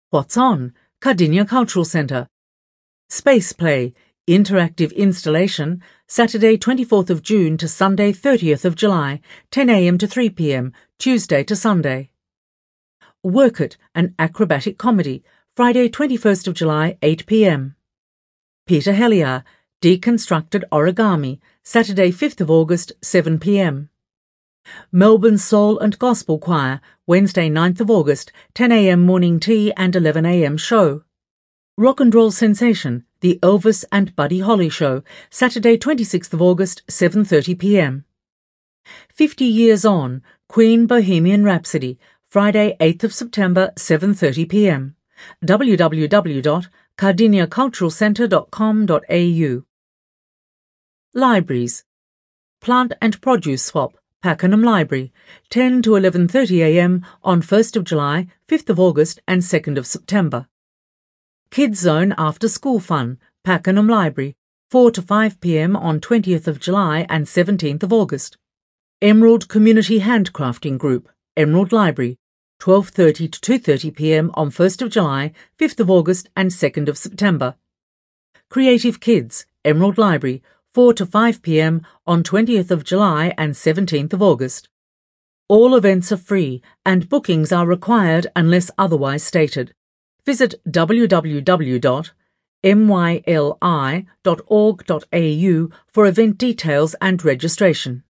What's On? Cardinia Cultural Centre. Space Play, interactive installation, Saturday 24th of June to Sunday 30th of July, 10 a.m. to 3 p.m, Tuesday to Sunday. Work It, an acrobatic comedy, Friday 21st of July, 8 p.m. Peter Helliar, Deconstructed Origami, Saturday 5th of August, 7 p.m. Melbourne Soul and Gospel Choir, Wednesday 9th of August, 10 a.m. morning tea and 11 a.m. show. Rock and Roll Sensation, The Elvis and Buddy Holly Show, Saturday 26th of August, 7:30 p.m. 50 Years On, Queen Bohemian Rhapsody, Friday 8th of September, 7:30 p.m. www.cardiniaculturalcentre.com.au. Libraries. Plant and Produce Swap, Pakenham Library, 10 to 11:30 a.m. on 1st of July, 5th of August and 2nd of September. Kids Zone After School Fun, Pakenham Library, 4 to 5 p.m. on 20th of July and 17th of August. Emerald Community Handcrafting Group, Emerald Library, 12:30 to 2:30 p.m. on 1st of July, 5th of August and 2nd of September. Creative Kids, Emerald Library, 4 to 5 p.m. on 20th of July and 17th of August. All events are free and bookings are required unless otherwise stated. Visit www.myli.org.au for event details and registration.